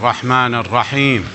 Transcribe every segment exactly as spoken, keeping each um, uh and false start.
الرحمن الرحيم،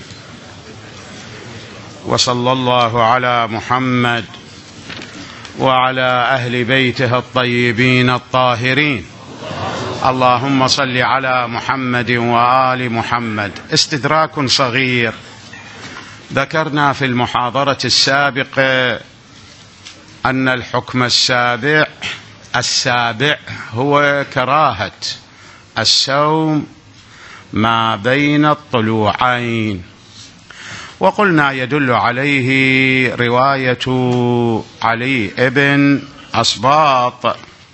وصلى الله على محمد وعلى أهل بيته الطيبين الطاهرين. اللهم صل على محمد وآل محمد. استدراك صغير، ذكرنا في المحاضرة السابقة أن الحكم السابع السابع هو كراهة الصوم ما بين الطلوعين، وقلنا يدل عليه رواية علي ابن أصباط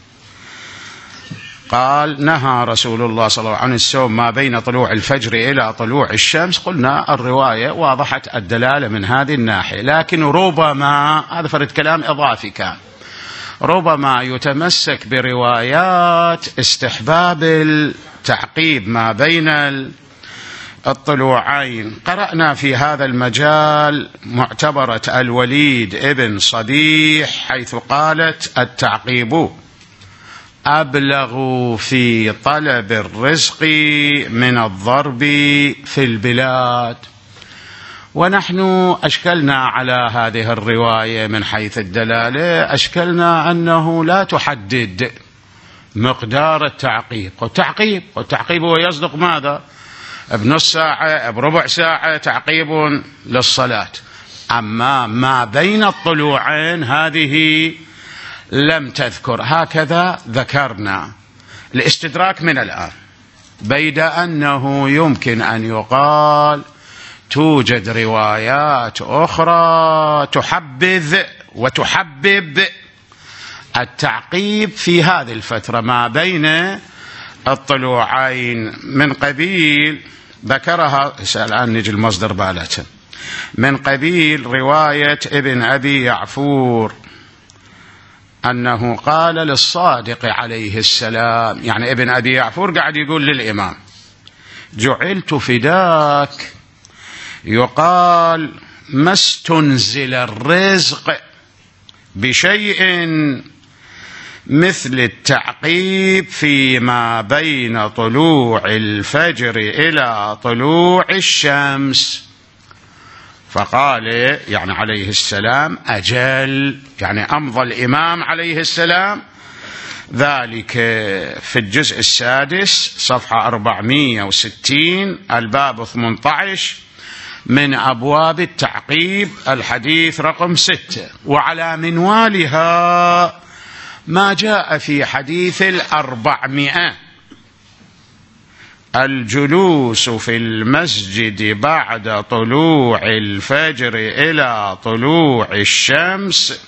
قال: نهى رسول الله صلى الله عليه وسلم عن الصوم ما بين طلوع الفجر إلى طلوع الشمس. قلنا الرواية واضحت الدلالة من هذه الناحية، لكن ربما هذا فرد كلام إضافي كان ربما يتمسك بروايات استحباب التعقيب ما بين الطلوعين. قرأنا في هذا المجال معتبرة الوليد ابن صبيح حيث قالت: التعقيب أبلغ في طلب الرزق من الضرب في البلاد. ونحن أشكلنا على هذه الرواية من حيث الدلالة، أشكلنا أنه لا تحدد مقدار التعقيب. والتعقيب والتعقيب هو يصدق ماذا؟ بنص ساعة، بربع ساعة تعقيب للصلاة. أما ما بين الطلوعين هذه لم تذكر، هكذا ذكرنا. الاستدراك من الآن، بيد أنه يمكن أن يقال توجد روايات أخرى تحبذ وتحبب التعقيب في هذه الفترة ما بين الطلوعين، من قبيل ذكرها الآن نجي المصدر بالته، من قبيل رواية ابن أبي يعفور أنه قال للصادق عليه السلام، يعني ابن أبي يعفور قاعد يقول للإمام: جعلت فداك، يقال ما استنزل الرزق بشيء مثل التعقيب فيما بين طلوع الفجر إلى طلوع الشمس. فقال يعني عليه السلام: أجل، يعني أمضى الإمام عليه السلام ذلك في الجزء السادس صفحة أربعمائة وستين الباب ثمانية عشر من أبواب التعقيب، الحديث رقم ستة. وعلى منوالها ما جاء في حديث الأربعمائة: الجلوس في المسجد بعد طلوع الفجر إلى طلوع الشمس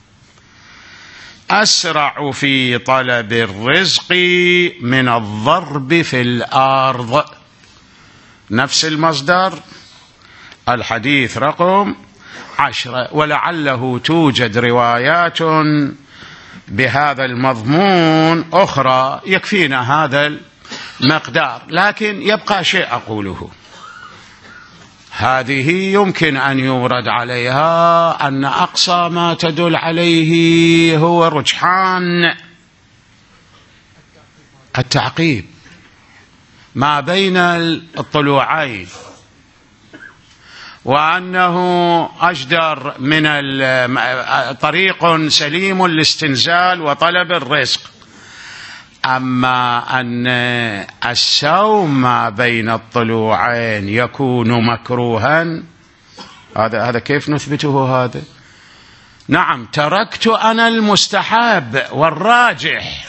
أسرع في طلب الرزق من الضرب في الأرض. نفس المصدر، الحديث رقم عشرة. ولعله توجد روايات بهذا المضمون أخرى يكفينا هذا المقدار، لكن يبقى شيء أقوله. هذه يمكن أن يورد عليها أن أقصى ما تدل عليه هو رجحان التعقيب ما بين الطلوعين، وأنه أجدر من طريق سليم الاستنزال وطلب الرزق. أما أن الصوم ما بين الطلوعين يكون مكروها، هذا هذا كيف نثبته هذا؟ نعم، تركت أنا المستحب والراجح،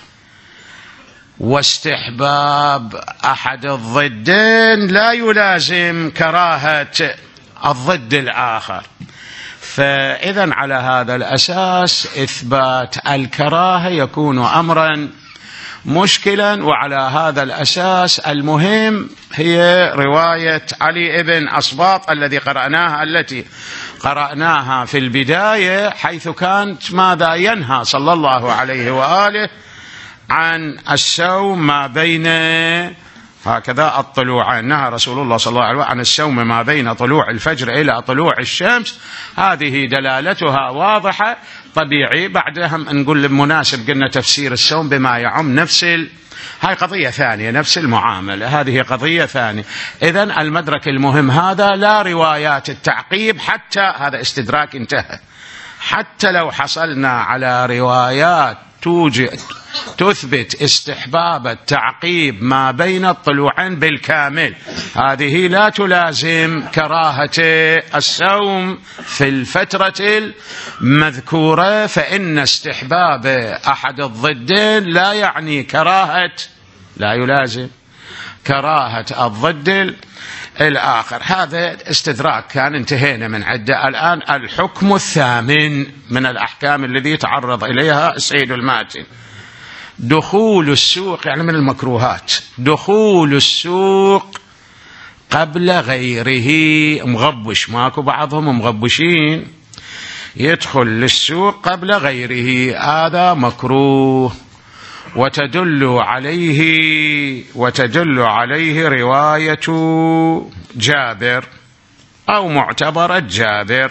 واستحباب أحد الضدين لا يلازم كراهة الضد الآخر. فإذا على هذا الأساس إثبات الكراهة يكون أمرا مشكلا. وعلى هذا الأساس المهم هي رواية علي ابن أصباط الذي قرأناها التي قرأناها في البداية، حيث كانت ماذا ينهى صلى الله عليه وآله عن الصوم ما بين هكذا الطلوعان. نهى رسول الله صلى الله عليه وسلم عن الصوم ما بين طلوع الفجر إلى طلوع الشمس، هذه دلالتها واضحة طبيعي. بعدها نقول مناسب قلنا تفسير الصوم بما يعم نفس ال... هاي قضية ثانية، نفس المعاملة، هذه قضية ثانية. إذن المدرك المهم هذا لا روايات التعقيب، حتى هذا استدراك انتهى، حتى لو حصلنا على روايات توجد تثبت استحباب التعقيب ما بين الطلوعين بالكامل، هذه لا تلازم كراهة الصوم في الفترة المذكورة، فإن استحباب أحد الضدين لا يعني كراهة، لا يلازم كراهة الضد الآخر. هذا استدراك كان، انتهينا من عدة. الآن الحكم الثامن من الأحكام الذي تعرض إليها السيد الماتن، دخول السوق، يعني من المكروهات دخول السوق قبل غيره. مغبش، ماكو بعضهم مغبشين يدخل للسوق قبل غيره، هذا مكروه. وتدل عليه وتدل عليه رواية جابر أو معتبرة جابر.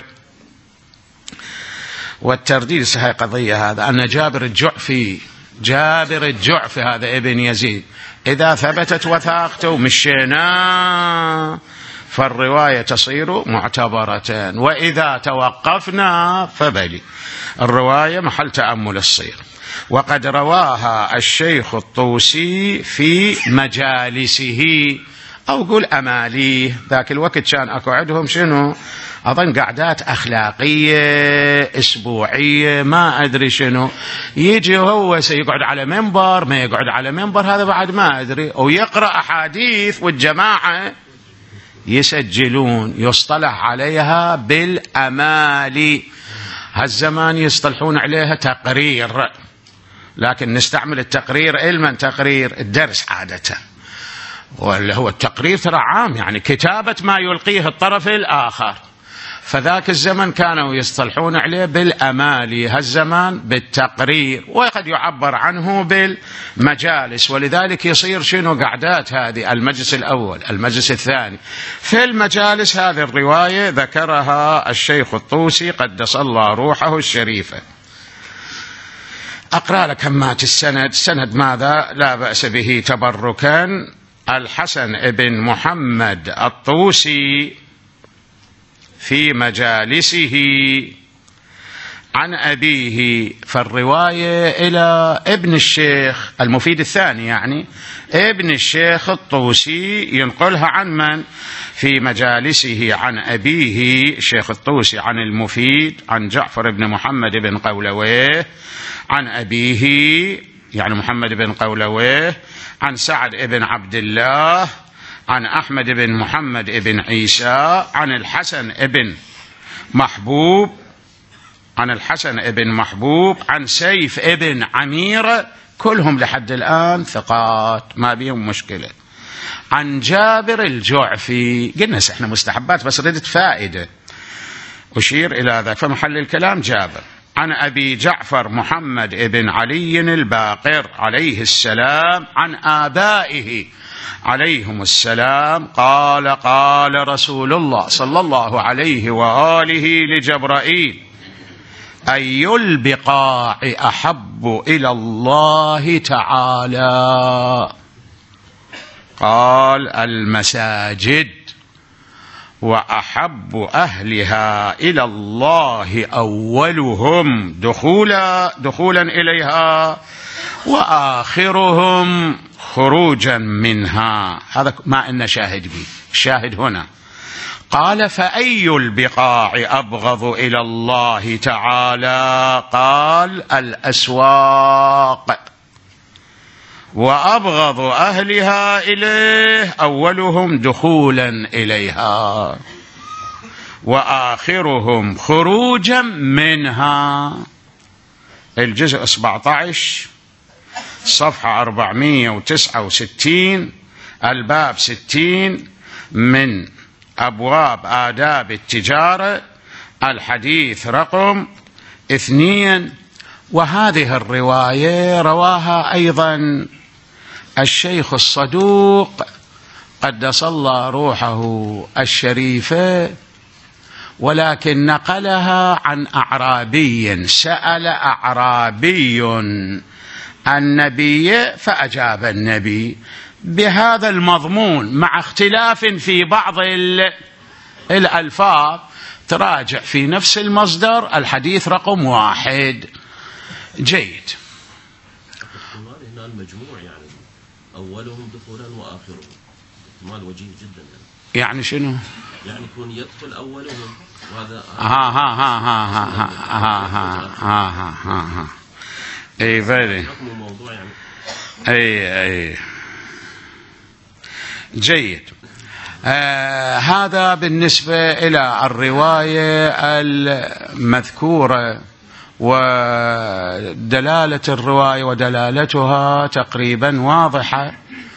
والترديد هاي قضية، هذا أن جابر الجعفي جابر الجعفي هذا ابن يزيد إذا ثبتت وثاقته مشينا فالرواية تصير معتبرة، وإذا توقفنا فبلي الرواية محل تأمل الصير. وقد رواها الشيخ الطوسي في مجالسه، أو قول أماليه، ذاك الوقت كان أكو عندهم شنو أظن قعدات أخلاقية أسبوعية ما أدري شنو، يجي هو سيقعد على منبر ما يقعد على منبر هذا بعد ما أدري، ويقرأ أحاديث والجماعة يسجلون، يصطلح عليها بالأمالي. هالزمان يصطلحون عليها تقرير، لكن نستعمل التقرير علما تقرير الدرس عادة، ولا هو التقرير ترى عام، يعني كتابة ما يلقيه الطرف الآخر. فذاك الزمن كانوا يصطلحون عليه بالأمالي، هالزمان بالتقرير، وقد يعبر عنه بالمجالس. ولذلك يصير شنو قعدات هذه، المجلس الأول المجلس الثاني. في المجالس هذه الرواية ذكرها الشيخ الطوسي قدس الله روحه الشريفة. أقرأ لك همات السند. سند ماذا لا بأس به تبركا. الحسن ابن محمد الطوسي في مجالسه عن أبيه، فالرواية إلى ابن الشيخ المفيد الثاني، يعني ابن الشيخ الطوسي ينقلها عن من؟ في مجالسه عن أبيه الشيخ الطوسي عن المفيد عن جعفر بن محمد بن قولويه عن أبيه يعني محمد بن قولويه عن سعد بن عبد الله عن أحمد بن محمد بن عيسى عن الحسن بن محبوب عن الحسن بن محبوب عن سيف بن عميرة، كلهم لحد الآن ثقات ما بيهم مشكلة. عن جابر الجعفي، قلنا احنا مستحبات بس ردت فائدة أشير إلى ذلك، فمحل الكلام جابر. عن أبي جعفر محمد بن علي الباقر عليه السلام عن آبائه عليهم السلام قال قال رسول الله صلى الله عليه وآله لجبرائيل: أي البقاع أحب إلى الله تعالى؟ قال: المساجد، وأحب أهلها إلى الله أولهم دخولا دخولا إليها وآخرهم خروجا منها. هذا ما إن شاهد به، شاهد هنا. قال: فأي البقاع أبغض إلى الله تعالى؟ قال: الأسواق، وأبغض أهلها إليه أولهم دخولا إليها وآخرهم خروجا منها. الجزء سبعة عشر صفحة أربعمائة وتسعة وستين الباب ستين من أبواب آداب التجارة، الحديث رقم اثنين. وهذه الرواية رواها أيضا الشيخ الصدوق قدس الله روحه الشريفة، ولكن نقلها عن أعرابي. سأل أعرابي النبي فأجاب النبي بهذا المضمون مع اختلاف في بعض الألفاظ. تراجع في نفس المصدر الحديث رقم واحد. جيد. هنا المجموع يعني أولهم دخولا وآخرهم احتمال وجيه جدا يعني. يعني شنو؟ يعني يكون يدخل أولهم وهذا ها ها ها ها ها ها ها ها ها ها ها اي فعلا موضوع يعني. اي اي جيد. آه هذا بالنسبة إلى الرواية المذكورة، ودلالة الرواية ودلالتها تقريبا واضحة.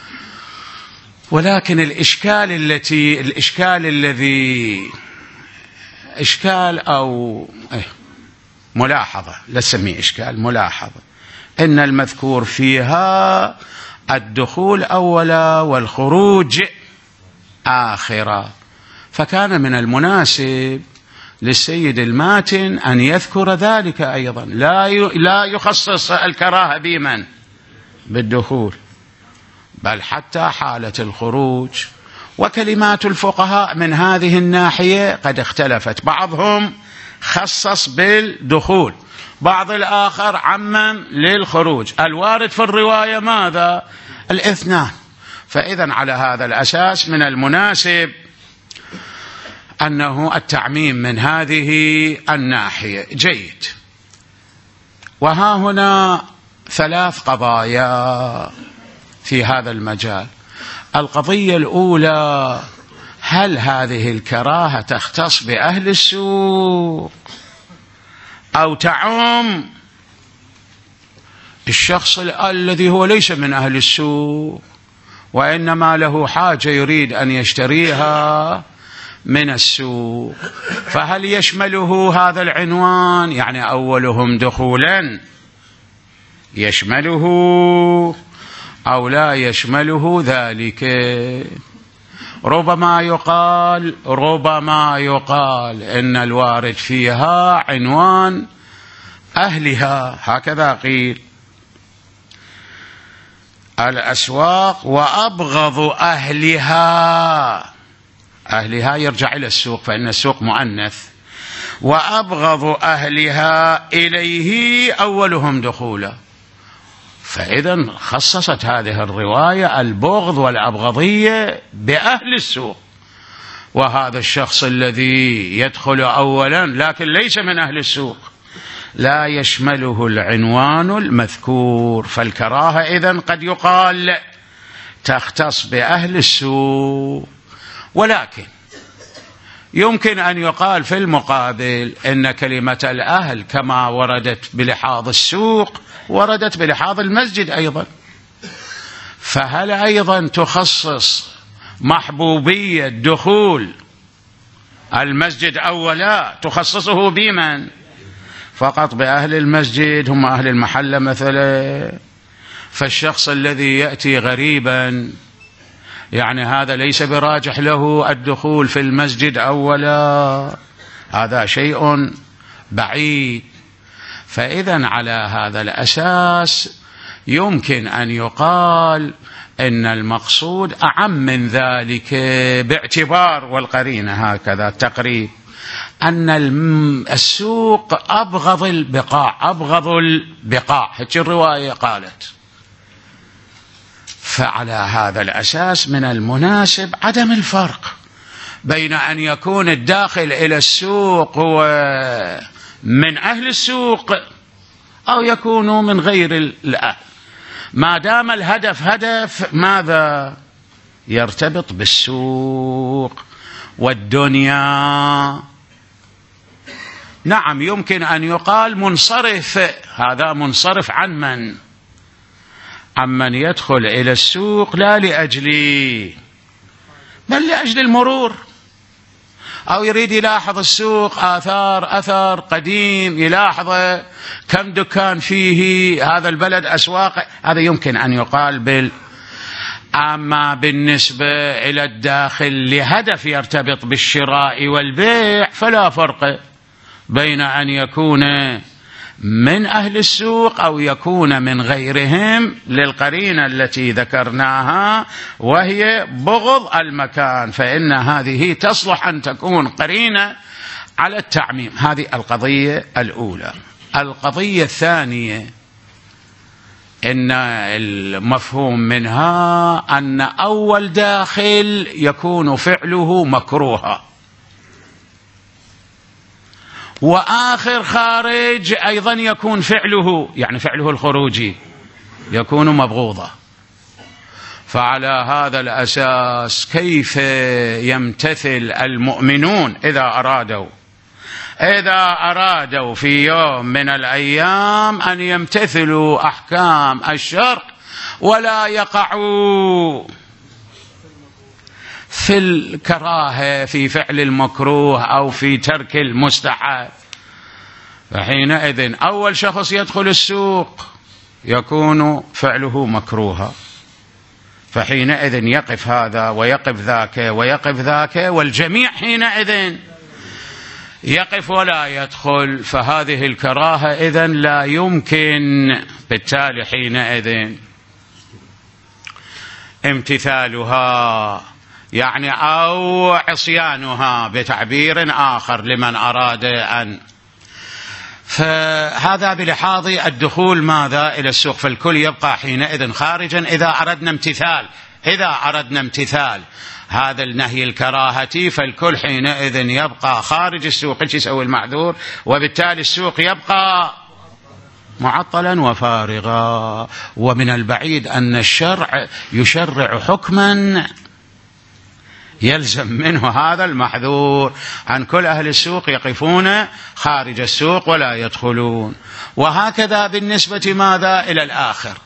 ولكن الإشكال التي الإشكال الذي إشكال أو إيه ملاحظة، لا تسميه إشكال، ملاحظة، إن المذكور فيها الدخول أولا والخروج آخرا، فكان من المناسب للسيد الماتن أن يذكر ذلك أيضا، لا لا يخصص الكراهة بمن بالدخول، بل حتى حالة الخروج. وكلمات الفقهاء من هذه الناحية قد اختلفت، بعضهم خصص بالدخول، بعض الآخر عمم للخروج. الوارد في الرواية ماذا؟ الاثنان. فإذا على هذا الأساس من المناسب أنه التعميم من هذه الناحية. جيد. وها هنا ثلاث قضايا في هذا المجال. القضية الأولى: هل هذه الكراهة تختص بأهل السوق أو تعم الشخص الذي هو ليس من أهل السوق وإنما له حاجة يريد أن يشتريها من السوق؟ فهل يشمله هذا العنوان، يعني أولهم دخولا، يشمله أو لا يشمله ذلك؟ ربما يقال ربما يقال إن الوارد فيها عنوان أهلها، هكذا قيل. الأسواق وأبغض أهلها، أهلها يرجع إلى السوق فإن السوق مؤنث، وأبغض أهلها إليه أولهم دخولا. فإذا خصصت هذه الرواية البغض والأبغضية بأهل السوق، وهذا الشخص الذي يدخل أولا لكن ليس من أهل السوق لا يشمله العنوان المذكور. فالكراهة إذن قد يقال تختص بأهل السوق، ولكن يمكن أن يقال في المقابل إن كلمة الأهل كما وردت بلحاظ السوق وردت بلحاظ المسجد أيضا، فهل أيضا تخصص محبوبية دخول المسجد أولا تخصصه بمن؟ فقط بأهل المسجد، هم أهل المحلة مثلا. فالشخص الذي يأتي غريبا يعني هذا ليس براجح له الدخول في المسجد أولا، هذا شيء بعيد. فإذا على هذا الأساس يمكن أن يقال إن المقصود أعم من ذلك باعتبار، والقرينة هكذا التقريب، أن السوق أبغض البقاع، أبغض البقاع، هيك الرواية قالت. فعلى هذا الأساس من المناسب عدم الفرق بين أن يكون الداخل إلى السوق هو من أهل السوق أو يكون من غير الأهل، ما دام الهدف هدف ماذا؟ يرتبط بالسوق والدنيا. نعم يمكن أن يقال منصرف، هذا منصرف عن من؟ عمن يدخل إلى السوق لا لأجل بل لأجل المرور، أو يريد يلاحظ السوق آثار أثر قديم، يلاحظ كم دكان فيه، هذا البلد أسواق، هذا يمكن أن يقال بال. أما بالنسبة إلى الداخل لهدف يرتبط بالشراء والبيع فلا فرق بين أن يكون من أهل السوق أو يكون من غيرهم للقرينة التي ذكرناها وهي بغض المكان، فإن هذه تصلح أن تكون قرينة على التعميم. هذه القضية الأولى. القضية الثانية إن المفهوم منها أن أول داخل يكون فعله مكروها، وآخر خارج أيضا يكون فعله، يعني فعله الخروجي يكون مبغوضا. فعلى هذا الأساس كيف يمتثل المؤمنون إذا أرادوا إذا أرادوا في يوم من الأيام أن يمتثلوا أحكام الشرع ولا يقعوا في الكراهة في فعل المكروه أو في ترك المستحب؟ فحينئذ أول شخص يدخل السوق يكون فعله مكروها، فحينئذ يقف هذا ويقف ذاك ويقف ذاك، والجميع حينئذ يقف ولا يدخل، فهذه الكراهة إذن لا يمكن بالتالي حينئذ امتثالها، يعني أو عصيانها بتعبير آخر لمن أراد أن. فهذا بلحاظ الدخول ماذا إلى السوق، فالكل يبقى حينئذ خارجا إذا أردنا امتثال إذا أردنا امتثال هذا النهي الكراهتي، فالكل حينئذ يبقى خارج السوق. ايش يسوي المعذور؟ وبالتالي السوق يبقى معطلا وفارغا. ومن البعيد أن الشرع يشرع حكما يلزم منه هذا المحذور، عن كل أهل السوق يقفون خارج السوق ولا يدخلون. وهكذا بالنسبة ماذا إلى الآخر،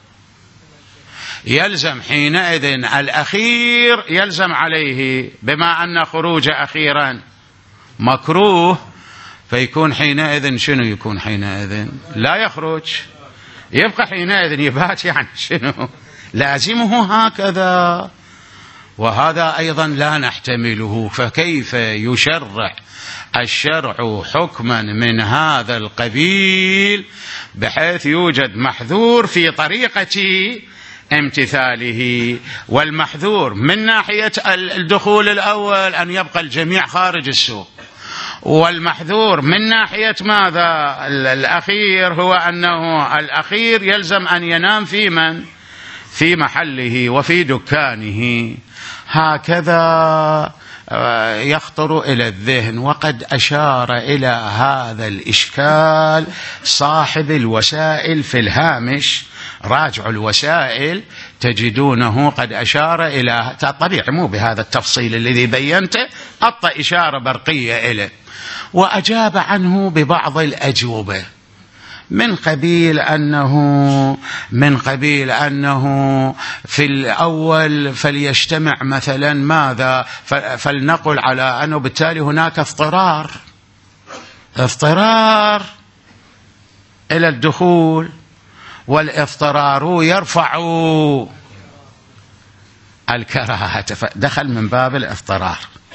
يلزم حينئذ الأخير يلزم عليه، بما أن خروج أخيرا مكروه فيكون حينئذ شنو يكون حينئذ؟ لا يخرج، يبقى حينئذ يبات، يعني شنو لازمه هكذا. وهذا أيضا لا نحتمله، فكيف يشرع الشرع حكما من هذا القبيل بحيث يوجد محذور في طريقة امتثاله؟ والمحذور من ناحية الدخول الأول أن يبقى الجميع خارج السوق، والمحذور من ناحية ماذا الأخير هو أنه الأخير يلزم أن ينام في من في محله وفي دكانه. هكذا يخطر إلى الذهن. وقد أشار إلى هذا الإشكال صاحب الوسائل في الهامش، راجع الوسائل تجدونه قد أشار إلى، طبيعي مو بهذا التفصيل الذي بينته، أعطى إشارة برقية إليه، وأجاب عنه ببعض الأجوبة من قبيل أنه من قبيل أنه في الأول فليجتمع مثلا ماذا، فلنقل على أنه بالتالي هناك اضطرار اضطرار إلى الدخول، والاضطرار يرفع الكراهة، دخل من باب الاضطرار.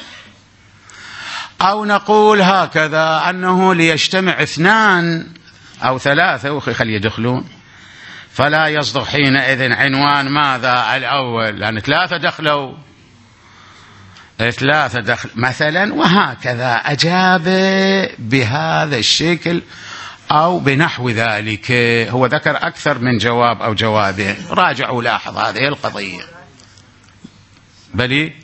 أو نقول هكذا أنه ليجتمع اثنان أو ثلاثة وخلي يدخلون، فلا يصدق حينئذ عنوان ماذا الأول، لأن ثلاثة دخلوا ثلاثة دخل مثلا. وهكذا أجاب بهذا الشكل أو بنحو ذلك. هو ذكر أكثر من جواب أو جوابين، راجعوا لاحظ هذه القضية. بلي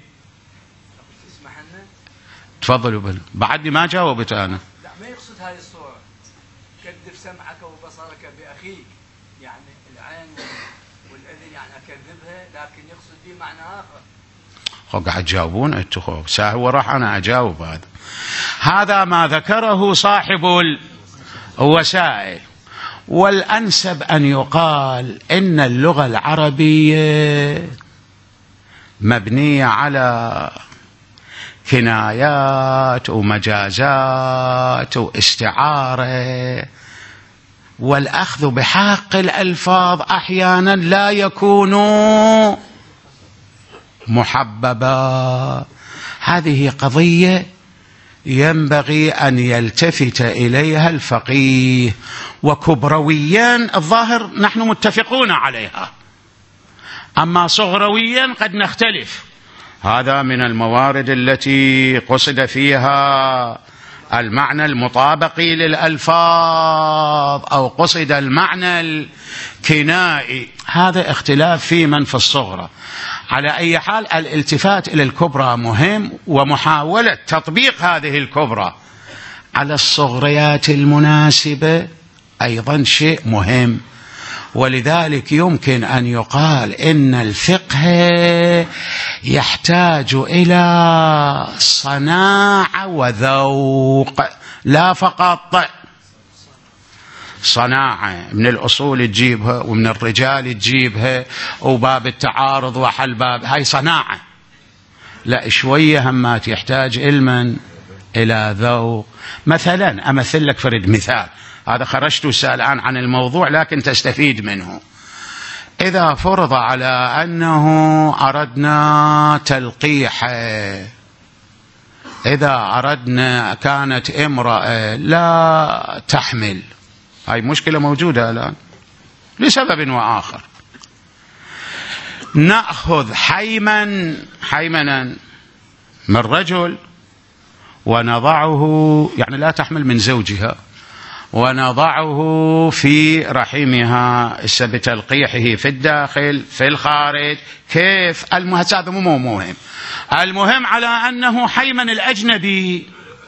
تفضلوا بل بعدني ما جاوبت أنا. لا ما يقصد هذه الصورة، كذب سمعك وبصرك بأخيك، يعني العين والأذن يعني أكذبها، لكن يقصد به معنى آخر. خو قاعد تجاوبون انتم، ساهو راح أنا أجاوب. هذا هذا ما ذكره صاحب الوسائل. والأنسب أن يقال إن اللغة العربية مبنية على كنايات ومجازات واستعارة، والأخذ بحق الألفاظ أحيانا لا يكون محببا. هذه قضية ينبغي أن يلتفت إليها الفقيه، وكبرويا الظاهر نحن متفقون عليها، أما صغرويا قد نختلف. هذا من الموارد التي قصد فيها المعنى المطابق للألفاظ أو قصد المعنى الكنائي، هذا اختلاف في من في الصغرى. على أي حال الالتفات إلى الكبرى مهم، ومحاولة تطبيق هذه الكبرى على الصغريات المناسبة أيضا شيء مهم. ولذلك يمكن أن يقال إن الفقه يحتاج إلى صناعة وذوق، لا فقط صناعة من الأصول تجيبها ومن الرجال تجيبها وباب التعارض وحل باب، هاي صناعة. لا، شوية همات يحتاج علما إلى ذوق. مثلا أمثل لك فرد مثال، هذا خرجت الآن عن الموضوع لكن تستفيد منه. إذا فرض على أنه أردنا تلقيح، إذا أردنا كانت امرأة لا تحمل، هاي مشكلة موجودة الآن لسبب وآخر، نأخذ حيما حيمنا من رجل ونضعه، يعني لا تحمل من زوجها، ونضعه في رحمها بتلقيحه في الداخل في الخارج، كيف المهم؟ هذا مو مهم، المهم على أنه حيمن الأجنبي.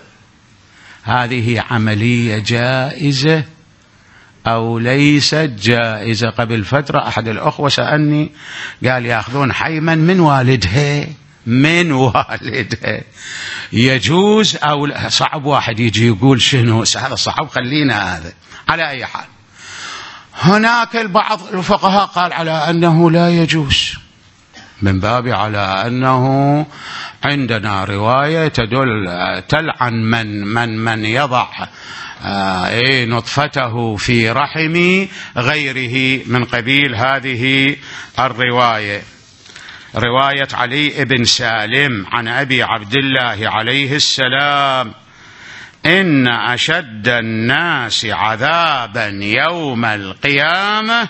هذه عملية جائزة أو ليست جائزة؟ قبل فترة أحد الأخوة سألني قال يأخذون حيمن من والدها، من والدها يجوز أو لا؟ صعب واحد يجي يقول شنو هذا صعب، خلينا هذا. على أي حال هناك البعض الفقهاء قال على أنه لا يجوز، من باب على أنه عندنا رواية تدل تلعن من من من يضع آه إيه نطفته في رحم غيره، من قبيل هذه الرواية، رواية علي بن سالم عن أبي عبد الله عليه السلام: إن أشد الناس عذابا يوم القيامة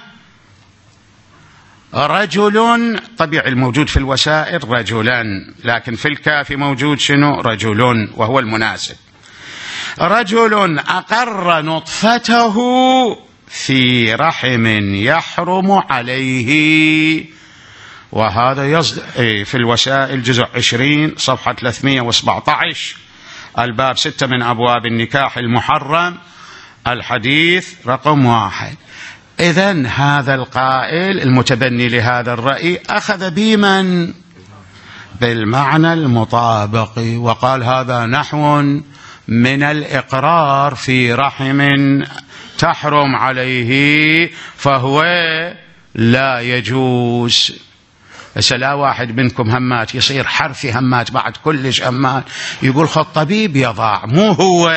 رجل، طبيعي الموجود في الوسائل رجلا، لكن في الكافي موجود شنو؟ رجل، وهو المناسب. رجل أقر نطفته في رحم يحرم عليه، وهذا يصدق في الوسائل جزء عشرين صفحة ثلاثمئة وسبعة عشر، الباب ستة من أبواب النكاح المحرم، الحديث رقم واحد. إذن هذا القائل المتبني لهذا الرأي أخذ بمن؟ بالمعنى المطابق، وقال هذا نحو من الإقرار في رحم تحرم عليه فهو لا يجوز. بس لا واحد منكم همات يصير حرفي همات بعد كلش همات يقول خذ طبيب يضع، مو هو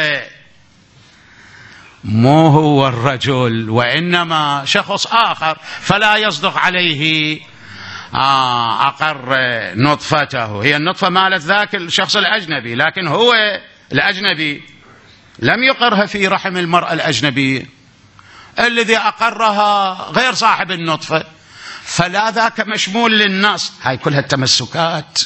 مو هو الرجل، وإنما شخص آخر، فلا يصدق عليه آه أقر نطفته. هي النطفة مالت ذاك الشخص الأجنبي، لكن هو الأجنبي لم يقرها في رحم المرأة الأجنبية، الذي أقرها غير صاحب النطفة، فلا ذاك مشمول للنص. هاي كلها التمسكات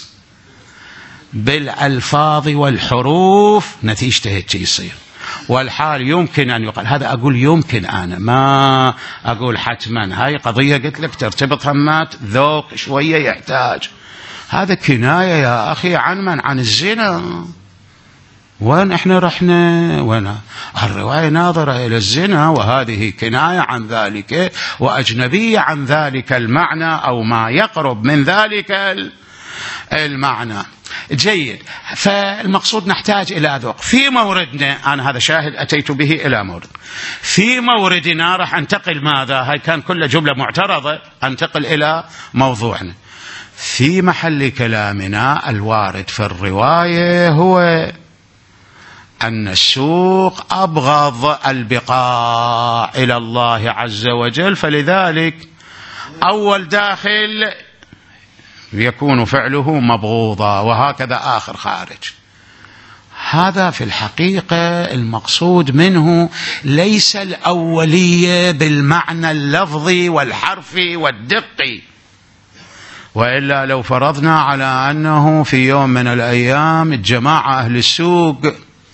بالألفاظ والحروف نتيجته هيك يصير. والحال يمكن أن يقال، هذا أقول يمكن، أنا ما أقول حتما، هاي قضية قلت لك ترتبط همات ذوق شوية يحتاج. هذا كناية يا أخي عن من؟ عن الزنا. وين احنا رحنا؟ وين الرواية ناظرة إلى الزنا، وهذه كناية عن ذلك وأجنبية عن ذلك المعنى أو ما يقرب من ذلك المعنى. جيد، فالمقصود نحتاج إلى ذوق في موردنا. أنا هذا شاهد أتيت به إلى مورد. في موردنا راح أنتقل، ماذا؟ هاي كان كل جملة معترضة، أنتقل إلى موضوعنا. في محل كلامنا الوارد في الرواية هو أن السوق أبغض البقاع إلى الله عز وجل، فلذلك أول داخل يكون فعله مبغوضا، وهكذا آخر خارج. هذا في الحقيقة المقصود منه ليس الأولية بالمعنى اللفظي والحرفي والدقي، وإلا لو فرضنا على أنه في يوم من الأيام الجماعة أهل السوق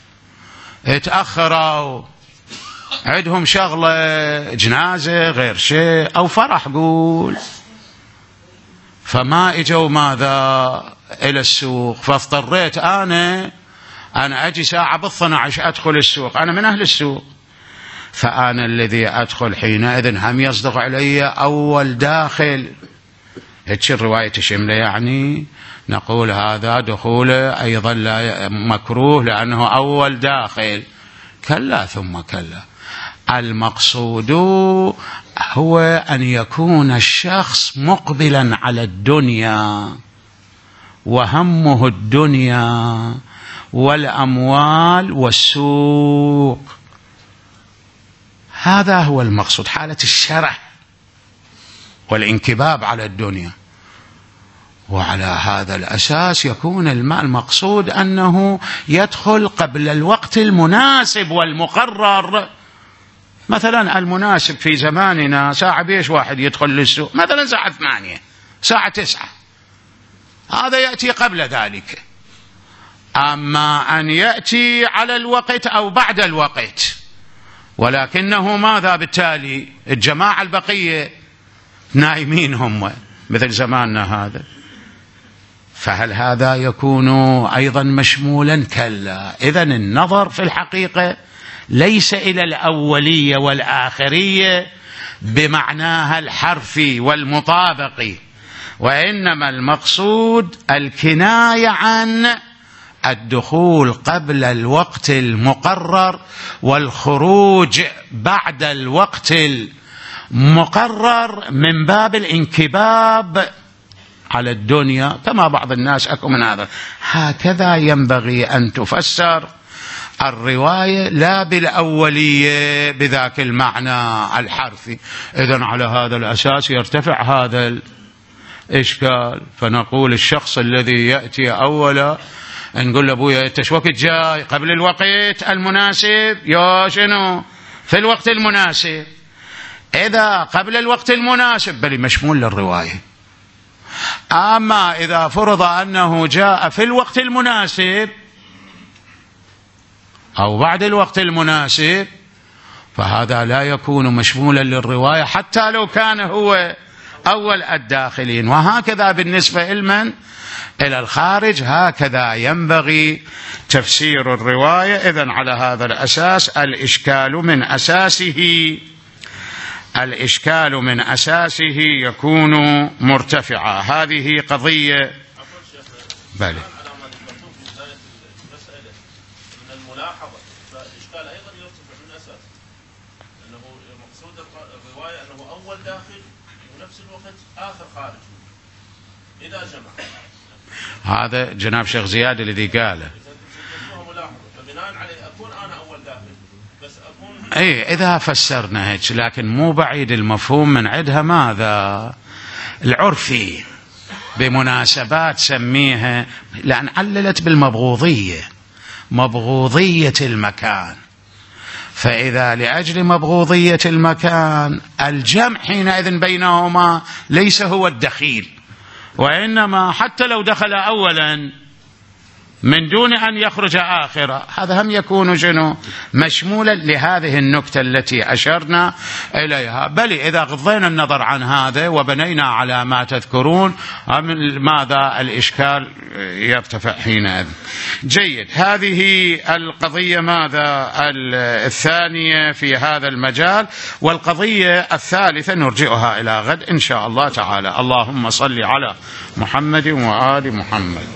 اتأخروا، عندهم شغلة جنازة غير شيء أو فرح قول، فما إجوا ماذا إلى السوق، فاضطريت أنا أنا أجي ساعة بالثنى عشر أدخل السوق، أنا من أهل السوق، فأنا الذي أدخل حينئذ هم يصدق علي أول داخل. هيك الرواية تشمله، يعني نقول هذا دخوله أيضا لا مكروه لأنه أول داخل. كلا ثم كلا، المقصود هو أن يكون الشخص مقبلا على الدنيا وهمه الدنيا والأموال والسوق، هذا هو المقصود، حالة الشرح والانكباب على الدنيا. وعلى هذا الأساس يكون المقصود أنه يدخل قبل الوقت المناسب والمقرر. مثلا المناسب في زماننا ساعة بيش واحد يدخل للسوق، مثلا ساعة ثمانية ساعة تسعة، هذا يأتي قبل ذلك. أما أن يأتي على الوقت أو بعد الوقت ولكنه ماذا بالتالي الجماعة البقية نايمين هم مثل زماننا هذا، فهل هذا يكون أيضا مشمولا؟ كلا. إذن النظر في الحقيقة ليس إلى الأولية والآخرية بمعناها الحرفي والمطابقي، وإنما المقصود الكناية عن الدخول قبل الوقت المقرر والخروج بعد الوقت المقرر من باب الانكباب على الدنيا، كما بعض الناس أكو من هذا. هكذا ينبغي أن تفسر الرواية، لا بالأولية بذاك المعنى الحرفي. إذن على هذا الأساس يرتفع هذا الإشكال، فنقول الشخص الذي يأتي أولا نقول له أبويا أنت شو وقت جاي؟ قبل الوقت المناسب؟ يا شنو في الوقت المناسب؟ إذا قبل الوقت المناسب بل مشمول للرواية. أما إذا فرض أنه جاء في الوقت المناسب أو بعد الوقت المناسب فهذا لا يكون مشمولا للرواية حتى لو كان هو أول الداخلين. وهكذا بالنسبة لمن إلى الخارج هكذا ينبغي تفسير الرواية. إذن على هذا الأساس الإشكال من أساسه الإشكال من أساسه يكون مرتفعا. هذه قضية بلى إذا جمع. هذا جناب شيخ زياد الذي قاله. فبناء عليه أكون أنا أول داخل بس أكون أي إذا فسرنا هيك، لكن مو بعيد المفهوم من عندها ماذا العرفي بمناسبات سميها، لأن عللت بالمبغوضية، مبغوضية المكان، فإذا لأجل مبغوضية المكان الجمع حينئذ بينهما ليس هو الدخيل، وإنما حتى لو دخل أولا من دون أن يخرج آخرا هذا هم يكون شنو مشمولا لهذه النكتة التي أشرنا إليها. بل إذا غضينا النظر عن هذا وبنينا على ما تذكرون ماذا الإشكال يرتفع حينئذ. جيد، هذه القضية ماذا الثانية في هذا المجال. والقضية الثالثة نرجئها إلى غد إن شاء الله تعالى. اللهم صل على محمد وآل محمد.